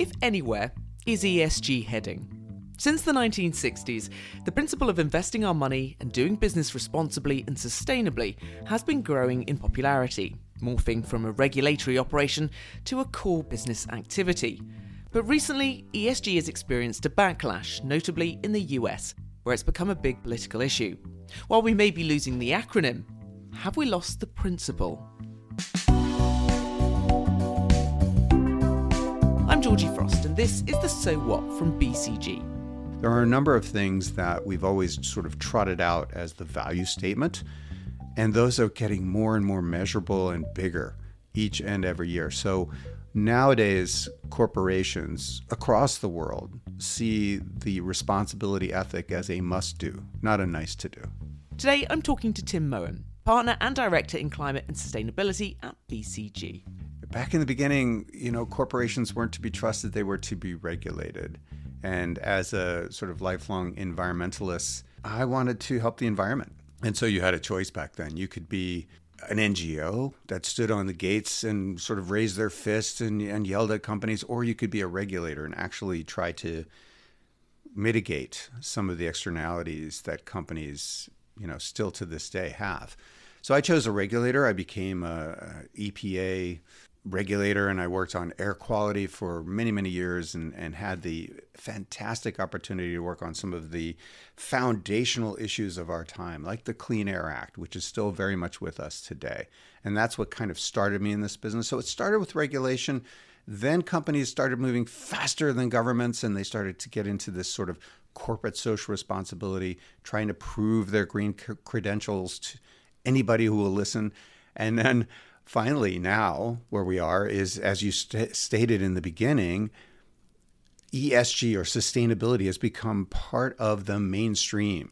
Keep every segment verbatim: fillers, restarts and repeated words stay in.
if anywhere, is E S G heading? Since the nineteen sixties, the principle of investing our money and doing business responsibly and sustainably has been growing in popularity, morphing from a regulatory operation to a core business activity. But recently, E S G has experienced a backlash, notably in the U S, where it's become a big political issue. While we may be losing the acronym, have we lost the principle? I'm Georgie Frost, and this is the So What from B C G. There are a number of things that we've always sort of trotted out as the value statement, and those are getting more and more measurable and bigger each and every year. So nowadays, corporations across the world see the responsibility ethic as a must-do, not a nice-to-do. Today, I'm talking to Tim Mohan, Partner and Director in Climate and Sustainability at B C G. Back in the beginning, you know, corporations weren't to be trusted, they were to be regulated. And as a sort of lifelong environmentalist, I wanted to help the environment. And so you had a choice back then. You could be an N G O that stood on the gates and sort of raised their fists and, and yelled at companies, or you could be a regulator and actually try to mitigate some of the externalities that companies, you know, still to this day have. So I chose a regulator. I became a E P A regulator, and I worked on air quality for many, many years and, and had the fantastic opportunity to work on some of the foundational issues of our time, like the Clean Air Act, which is still very much with us today. And that's what kind of started me in this business. So it started with regulation. Then companies started moving faster than governments, and they started to get into this sort of corporate social responsibility, trying to prove their green c- credentials to anybody who will listen. And then finally, now, where we are is, as you st- stated in the beginning, E S G or sustainability has become part of the mainstream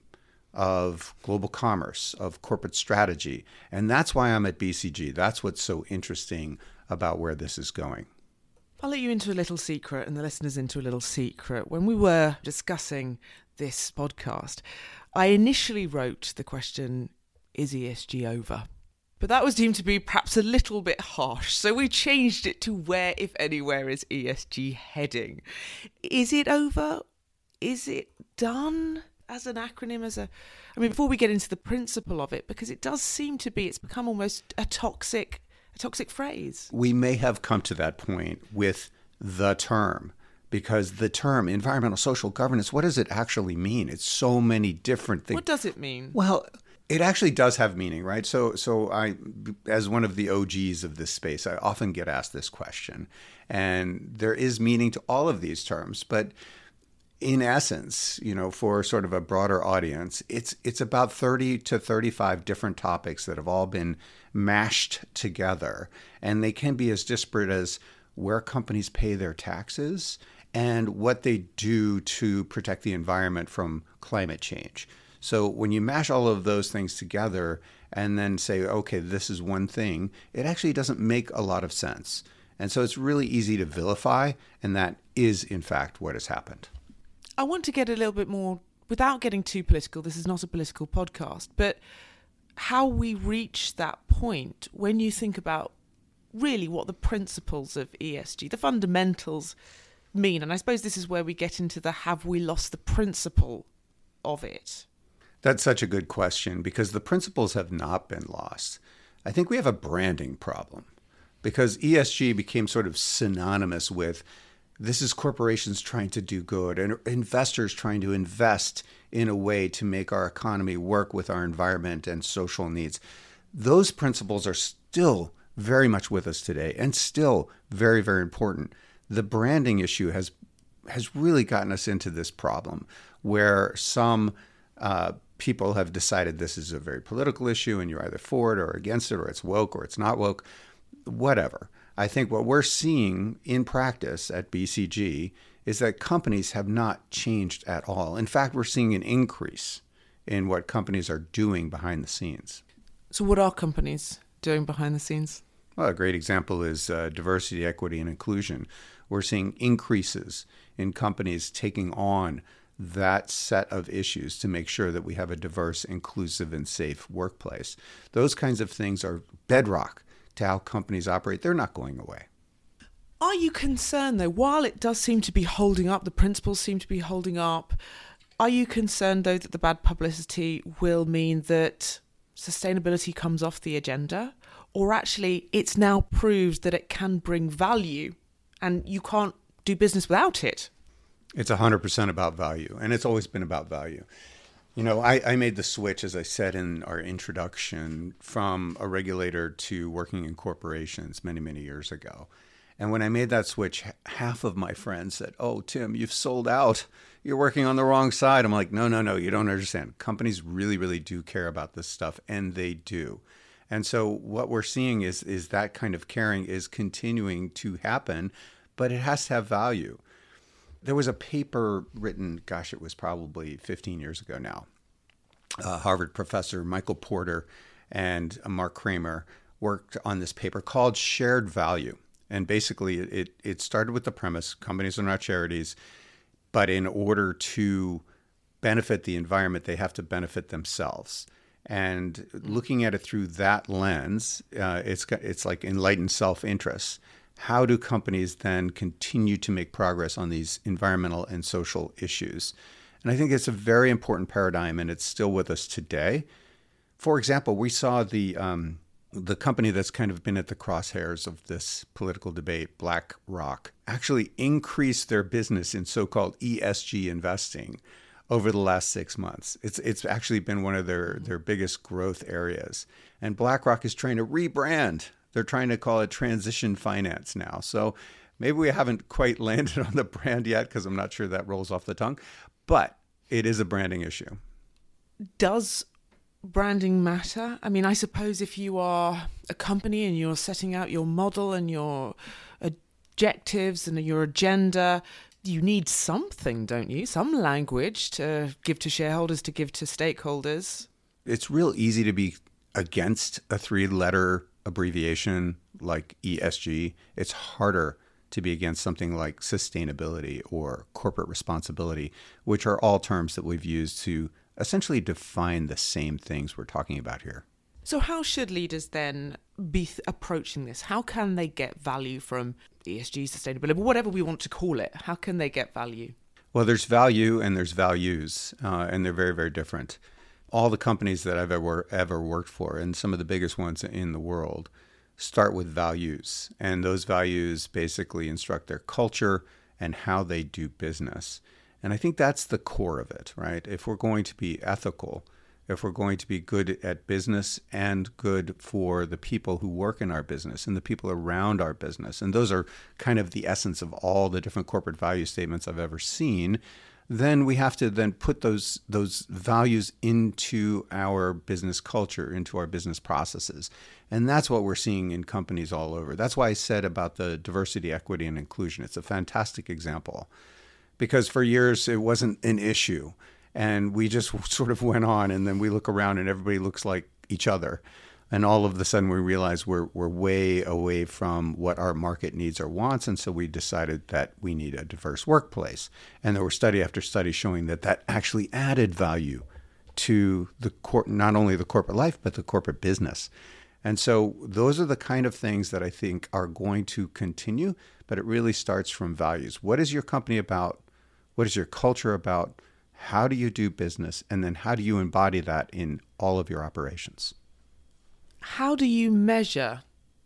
of global commerce, of corporate strategy. And that's why I'm at B C G. That's what's so interesting about where this is going. I'll let you into a little secret and the listeners into a little secret. When we were discussing this podcast, I initially wrote the question, is E S G over? But that was deemed to be perhaps a little bit harsh, so we changed it to where, if anywhere, is E S G heading? Is it over? Is it done as an acronym? As a, I mean, before we get into the principle of it, because it does seem to be, it's become almost a toxic, a toxic phrase. We may have come to that point with the term, because the term environmental social governance, what does it actually mean? It's so many different things. What does it mean? Well, it actually does have meaning, right? So so I, as one of the O Gs of this space, I often get asked this question. And there is meaning to all of these terms. But in essence, you know, for sort of a broader audience, it's it's about thirty to thirty-five different topics that have all been mashed together. And they can be as disparate as where companies pay their taxes and what they do to protect the environment from climate change. So when you mash all of those things together and then say, okay, this is one thing, it actually doesn't make a lot of sense. And so it's really easy to vilify, and that is, in fact, what has happened. I want to get a little bit more, without getting too political, this is not a political podcast, but how we reach that point when you think about really what the principles of E S G, the fundamentals mean. And I suppose this is where we get into the have we lost the principle of it? That's such a good question, because the principles have not been lost. I think we have a branding problem, because E S G became sort of synonymous with this is corporations trying to do good and investors trying to invest in a way to make our economy work with our environment and social needs. Those principles are still very much with us today and still very, very important. The branding issue has has really gotten us into this problem where some uh, people have decided this is a very political issue and you're either for it or against it, or it's woke or it's not woke, whatever. I think what we're seeing in practice at B C G is that companies have not changed at all. In fact, we're seeing an increase in what companies are doing behind the scenes. So what are companies doing behind the scenes? Well, a great example is uh, diversity, equity, and inclusion. We're seeing increases in companies taking on that set of issues to make sure that we have a diverse, inclusive, and safe workplace. Those kinds of things are bedrock to how companies operate. They're not going away. Are you concerned, though, while it does seem to be holding up, the principles seem to be holding up, are you concerned, though, that the bad publicity will mean that sustainability comes off the agenda? Or actually, it's now proved that it can bring value and you can't do business without it? It's one hundred percent about value, and it's always been about value. You know, I, I made the switch, as I said in our introduction, from a regulator to working in corporations many, many years ago. And when I made that switch, half of my friends said, "Oh, Tim, you've sold out. You're working on the wrong side." I'm like, no, no, no, you don't understand. Companies really, really do care about this stuff, and they do. And so what we're seeing is, is that kind of caring is continuing to happen, but it has to have value. There was a paper written, gosh, it was probably fifteen years ago now. Uh, Harvard professor Michael Porter and Mark Kramer worked on this paper called Shared Value. And basically, it, it started with the premise, companies are not charities, but in order to benefit the environment, they have to benefit themselves. And looking at it through that lens, uh, it's it's like enlightened self-interest. How do companies then continue to make progress on these environmental and social issues? And I think it's a very important paradigm, and it's still with us today. For example, we saw the um, the company that's kind of been at the crosshairs of this political debate, BlackRock, actually increased their business in so-called E S G investing over the last six months. It's it's actually been one of their, their biggest growth areas. And BlackRock is trying to rebrand. They're trying to call it transition finance now. So maybe we haven't quite landed on the brand yet because I'm not sure that rolls off the tongue, but it is a branding issue. Does branding matter? I mean, I suppose if you are a company and you're setting out your model and your objectives and your agenda, you need something, don't you? Some language to give to shareholders, to give to stakeholders. It's real easy to be against a three-letter abbreviation like E S G. It's harder to be against something like sustainability or corporate responsibility, which are all terms that we've used to essentially define the same things we're talking about here. So how should leaders then be th- approaching this? How can they get value from E S G, sustainability, whatever we want to call it? How can they get value? Well, there's value and there's values, uh, and they're very, very different. All the companies that I've ever, ever worked for, and some of the biggest ones in the world, start with values. And those values basically instruct their culture and how they do business. And I think that's the core of it, right? If we're going to be ethical, if we're going to be good at business and good for the people who work in our business and the people around our business, and those are kind of the essence of all the different corporate value statements I've ever seen, then we have to then put those those values into our business culture, into our business processes. And that's what we're seeing in companies all over. That's why I said about the diversity, equity, and inclusion. It's a fantastic example because for years it wasn't an issue. And we just sort of went on, and then we look around and everybody looks like each other. And all of a sudden we realize we're we're way away from what our market needs or wants. And so we decided that we need a diverse workplace. And there were study after study showing that that actually added value to the cor- not only the corporate life, but the corporate business. And so those are the kind of things that I think are going to continue, but it really starts from values. What is your company about? What is your culture about? How do you do business? And then how do you embody that in all of your operations? How do you measure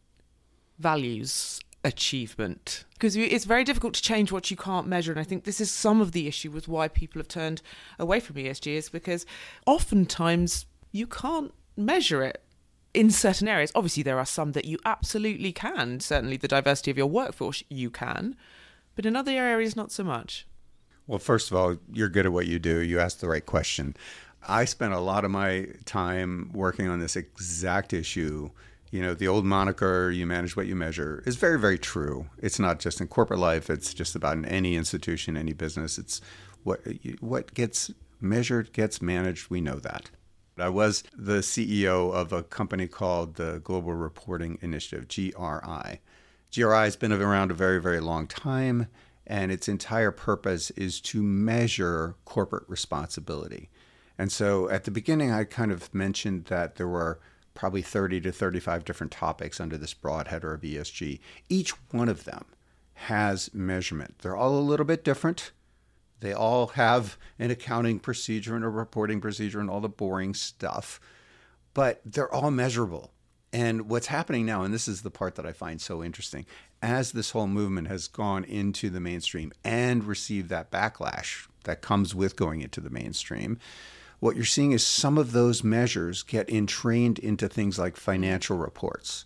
values achievement? Because it's very difficult to change what you can't measure. And I think this is some of the issue with why people have turned away from E S G, is because oftentimes you can't measure it in certain areas. Obviously, there are some that you absolutely can. Certainly the diversity of your workforce, you can. But in other areas, not so much. Well, first of all, you're good at what you do. You asked the right question. I spent a lot of my time working on this exact issue. You know, the old moniker, you manage what you measure, is very, very true. It's not just in corporate life. It's just about in any institution, any business. It's what what gets measured gets managed. We know that. I was the C E O of a company called the Global Reporting Initiative, G R I. G R I has been around a very, very long time. And its entire purpose is to measure corporate responsibility. And so at the beginning, I kind of mentioned that there were probably thirty to thirty-five different topics under this broad header of E S G. Each one of them has measurement. They're all a little bit different. They all have an accounting procedure and a reporting procedure and all the boring stuff, but they're all measurable. And what's happening now, and this is the part that I find so interesting, as this whole movement has gone into the mainstream and received that backlash that comes with going into the mainstream, what you're seeing is some of those measures get entrained into things like financial reports.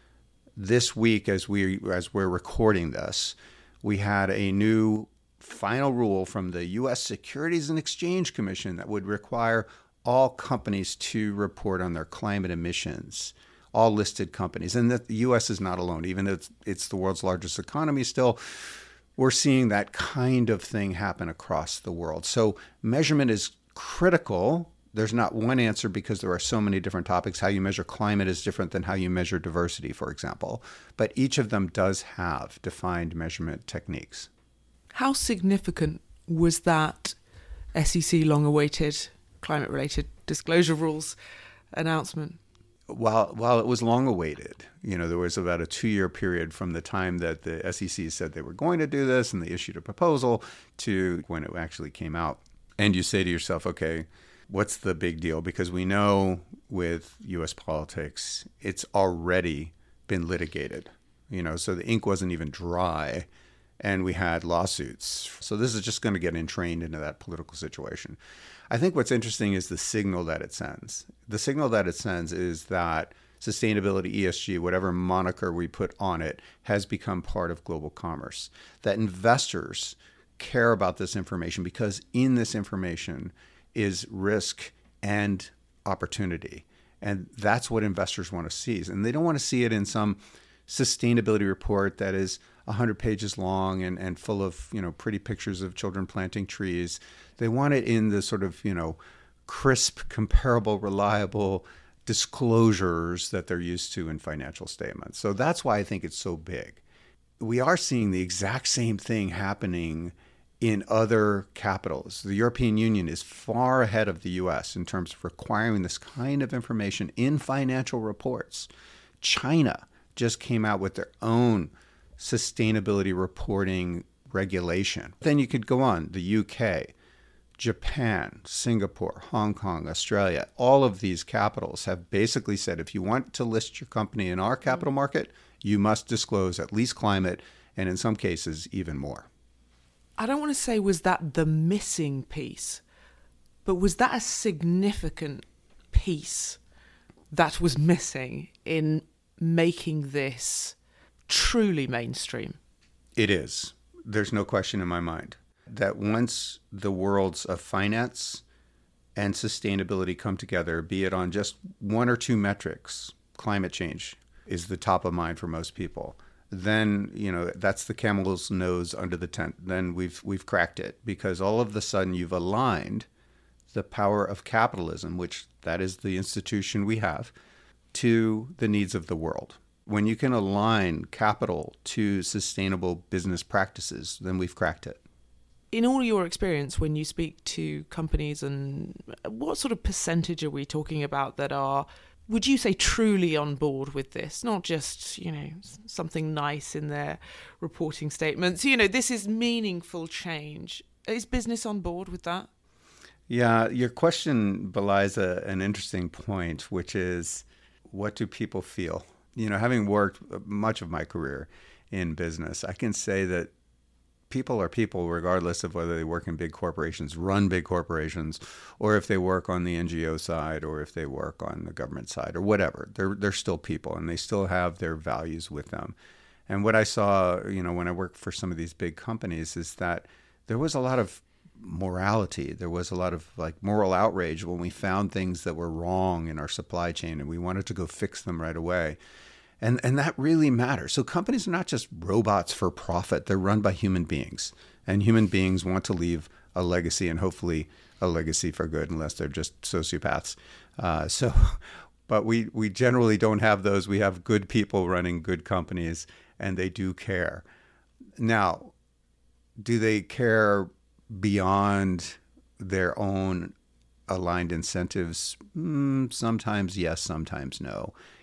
This week, as we as we're recording this, we had a new final rule from the U S Securities and Exchange Commission that would require all companies to report on their climate emissions, all listed companies. And that the U S is not alone. Even though it's, it's the world's largest economy still, we're seeing that kind of thing happen across the world. So measurement is critical. There's not one answer because there are so many different topics. How you measure climate is different than how you measure diversity, for example. But each of them does have defined measurement techniques. How significant was that S E C long-awaited climate-related disclosure rules announcement? While while it was long awaited, you know, there was about a two-year period from the time that the S E C said they were going to do this and they issued a proposal to when it actually came out. And you say to yourself, okay, what's the big deal? Because we know with U S politics, it's already been litigated, you know, so the ink wasn't even dry and we had lawsuits. So this is just going to get entrained into that political situation. I think what's interesting is the signal that it sends. The signal that it sends is that sustainability, E S G, whatever moniker we put on it, has become part of global commerce. That investors care about this information because in this information is risk and opportunity. And that's what investors want to see. And they don't want to see it in some sustainability report that is one hundred pages long and, and full of, you know, pretty pictures of children planting trees. They want it in the sort of, you know, crisp, comparable, reliable disclosures that they're used to in financial statements. So that's why I think it's so big. We are seeing the exact same thing happening in other capitals. The European Union is far ahead of the U S in terms of requiring this kind of information in financial reports. China just came out with their own sustainability reporting regulation. Then you could go on, the U K, Japan, Singapore, Hong Kong, Australia, all of these capitals have basically said, if you want to list your company in our capital market, you must disclose at least climate, and in some cases, even more. I don't want to say was that the missing piece, but was that a significant piece that was missing in making this truly mainstream? It is. There's no question in my mind that once the worlds of finance and sustainability come together, be it on just one or two metrics, climate change is the top of mind for most people. Then, you know, that's the camel's nose under the tent. Then we've we've cracked it because all of a sudden you've aligned the power of capitalism, which that is the institution we have, to the needs of the world. When you can align capital to sustainable business practices, then we've cracked it. In all your experience, when you speak to companies, and what sort of percentage are we talking about that are, would you say, truly on board with this? Not just, you know, something nice in their reporting statements. You know, this is meaningful change. Is business on board with that? Yeah, your question belies a, an interesting point, which is, what do people feel? You know, having worked much of my career in business, I can say that people are people regardless of whether they work in big corporations, run big corporations, or if they work on the N G O side, or if they work on the government side, or whatever. They're they're still people, and they still have their values with them. And what I saw, you know, when I worked for some of these big companies is that there was a lot of morality. There was a lot of like moral outrage when we found things that were wrong in our supply chain, and we wanted to go fix them right away. And and that really matters. So companies are not just robots for profit. They're run by human beings. And human beings want to leave a legacy, and hopefully a legacy for good, unless they're just sociopaths. Uh, so, but we, we generally don't have those. We have good people running good companies, and they do care. Now, do they care beyond their own aligned incentives? Mm, sometimes yes, sometimes no.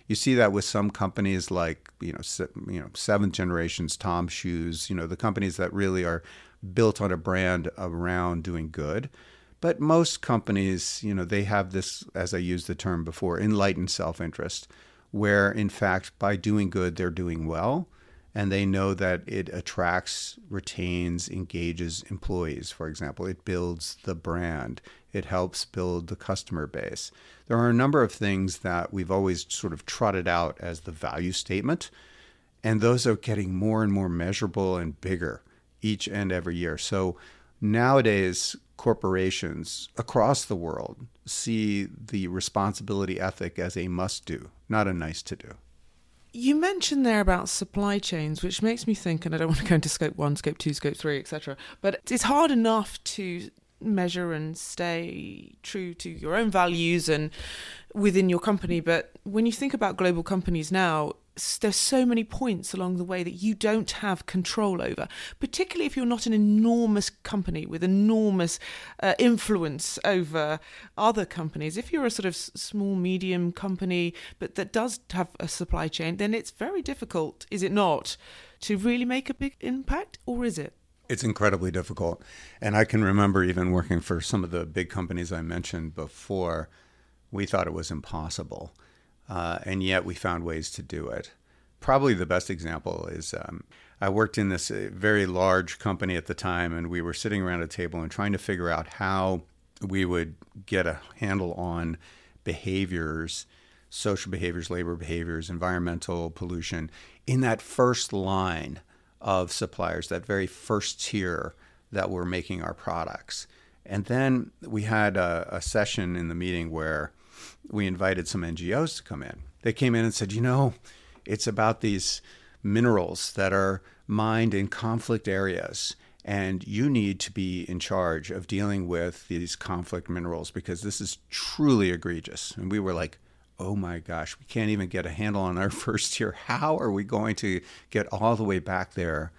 You see that with some companies like, you know, se- you know, seventh generations, Tom's Shoes, you know, the companies that really are built on a brand around doing good. But most companies, you know, they have this, as I used the term before, enlightened self-interest, where in fact, by doing good, they're doing well. And they know that it attracts, retains, engages employees, for example. It builds the brand. It helps build the customer base. There are a number of things that we've always sort of trotted out as the value statement. And those are getting more and more measurable and bigger each and every year. So nowadays, corporations across the world see the responsibility ethic as a must-do, not a nice-to-do. You mentioned there about supply chains, which makes me think, and I don't want to go into scope one, scope two, scope three, et cetera, but it's hard enough to measure and stay true to your own values and within your company. But when you think about global companies now, there's so many points along the way that you don't have control over, particularly if you're not an enormous company with enormous uh, influence over other companies. If you're a sort of small, medium company, but that does have a supply chain, then it's very difficult, is it not, to really make a big impact, or is it? It's incredibly difficult. And I can remember even working for some of the big companies I mentioned before, we thought it was impossible. Uh, and yet we found ways to do it. Probably the best example is um, I worked in this uh, very large company at the time, and we were sitting around a table and trying to figure out how we would get a handle on behaviors, social behaviors, labor behaviors, environmental pollution in that first line of suppliers, that very first tier that were making our products. And then we had a, a session in the meeting where we invited some N G Os to come in. They came in and said, you know, it's about these minerals that are mined in conflict areas, and you need to be in charge of dealing with these conflict minerals because this is truly egregious. And we were like, oh my gosh, we can't even get a handle on our first tier. How are we going to get all the way back there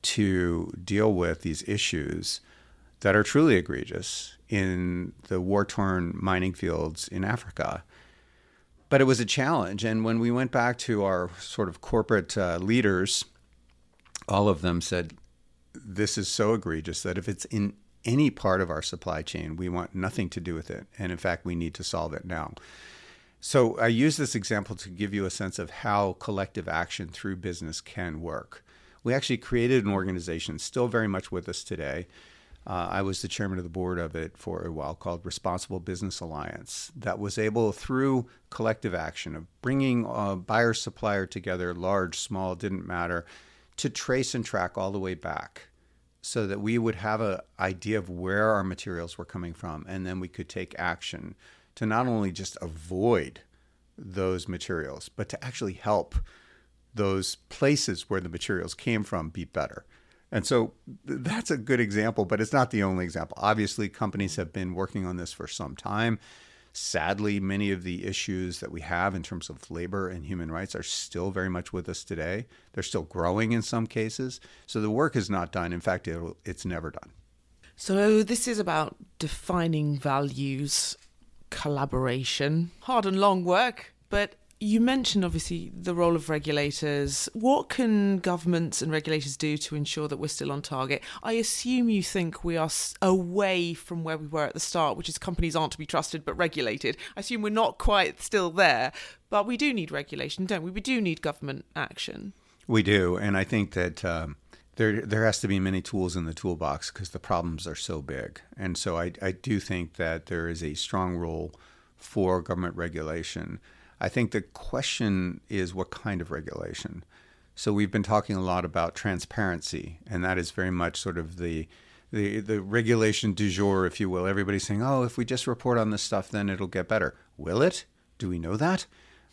to deal with these issues that are truly egregious in the war-torn mining fields in Africa? But it was a challenge. And when we went back to our sort of corporate uh, leaders, all of them said, this is so egregious that if it's in any part of our supply chain, we want nothing to do with it. And in fact, we need to solve it now. So I use this example to give you a sense of how collective action through business can work. We actually created an organization, still very much with us today. Uh, I was the chairman of the board of it for a while, called Responsible Business Alliance, that was able, through collective action of bringing a buyer supplier together, large, small, didn't matter, to trace and track all the way back so that we would have an idea of where our materials were coming from, and then we could take action to not only just avoid those materials, but to actually help those places where the materials came from be better. And so that's a good example, but it's not the only example. Obviously, companies have been working on this for some time. Sadly, many of the issues that we have in terms of labor and human rights are still very much with us today. They're still growing in some cases. So the work is not done. In fact, it'll, it's never done. So this is about defining values, collaboration, hard and long work, but you mentioned, obviously, the role of regulators. What can governments and regulators do to ensure that we're still on target? I assume you think we are away from where we were at the start, which is companies aren't to be trusted but regulated. I assume we're not quite still there, but we do need regulation, don't we? We do need government action. We do, and I think that um, there there has to be many tools in the toolbox because the problems are so big. And so I, I do think that there is a strong role for government regulation. I think the question is what kind of regulation. So we've been talking a lot about transparency, and that is very much sort of the the the regulation du jour, if you will. Everybody's saying, oh, if we just report on this stuff, then it'll get better. Will it? Do we know that?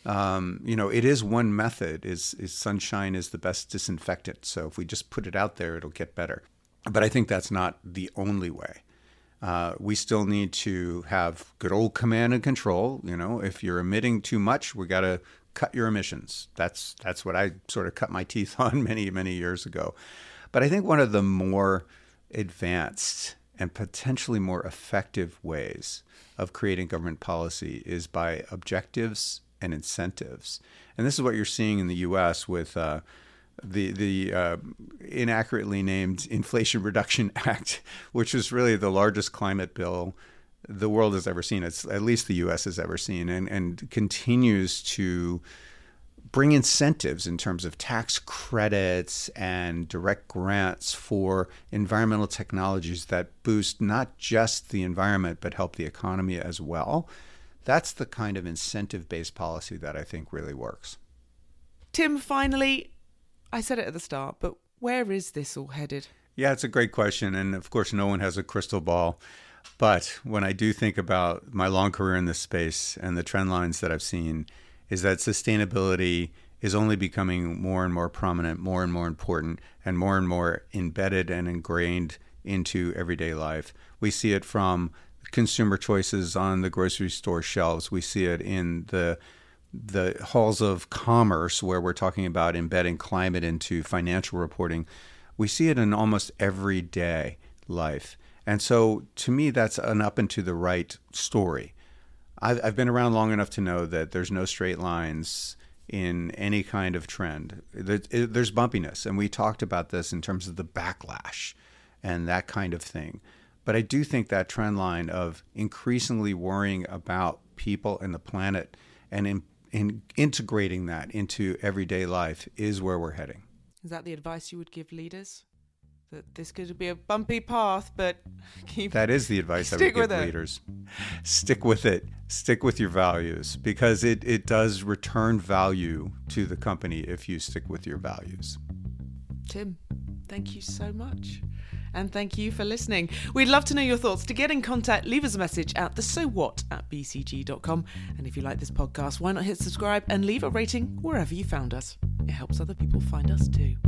Um, you know, it is one method, is, is sunshine is the best disinfectant. So if we just put it out there, it'll get better. But I think that's not the only way. Uh, we still need to have good old command and control. You know, if you're emitting too much, we got to cut your emissions. That's that's what I sort of cut my teeth on many, many years ago. But I think one of the more advanced and potentially more effective ways of creating government policy is by objectives and incentives. And this is what you're seeing in the U S with uh, the the uh, inaccurately named Inflation Reduction Act, which was really the largest climate bill the world has ever seen. It's at least the U S has ever seen, and, and continues to bring incentives in terms of tax credits and direct grants for environmental technologies that boost not just the environment, but help the economy as well. That's the kind of incentive-based policy that I think really works. Tim, finally, I said it at the start, but where is this all headed? Yeah, it's a great question. And of course, no one has a crystal ball. But when I do think about my long career in this space and the trend lines that I've seen, is that sustainability is only becoming more and more prominent, more and more important, and more and more embedded and ingrained into everyday life. We see it from consumer choices on the grocery store shelves. We see it in the the halls of commerce where we're talking about embedding climate into financial reporting. We see it in almost everyday life. And so to me, that's an up and to the right story. I've, I've been around long enough to know that there's no straight lines in any kind of trend. There's bumpiness. And we talked about this in terms of the backlash and that kind of thing. But I do think that trend line of increasingly worrying about people and the planet and in, in integrating that into everyday life is where we're heading. Is that the advice you would give leaders? That this could be a bumpy path, but keep That is the advice I would give leaders. Stick with it. Stick with your values, because it, it does return value to the company if you stick with your values. Tim, thank you so much. And thank you for listening. We'd love to know your thoughts. To get in contact, leave us a message at the so what at b c g dot com. And if you like this podcast, why not hit subscribe and leave a rating wherever you found us. It helps other people find us too.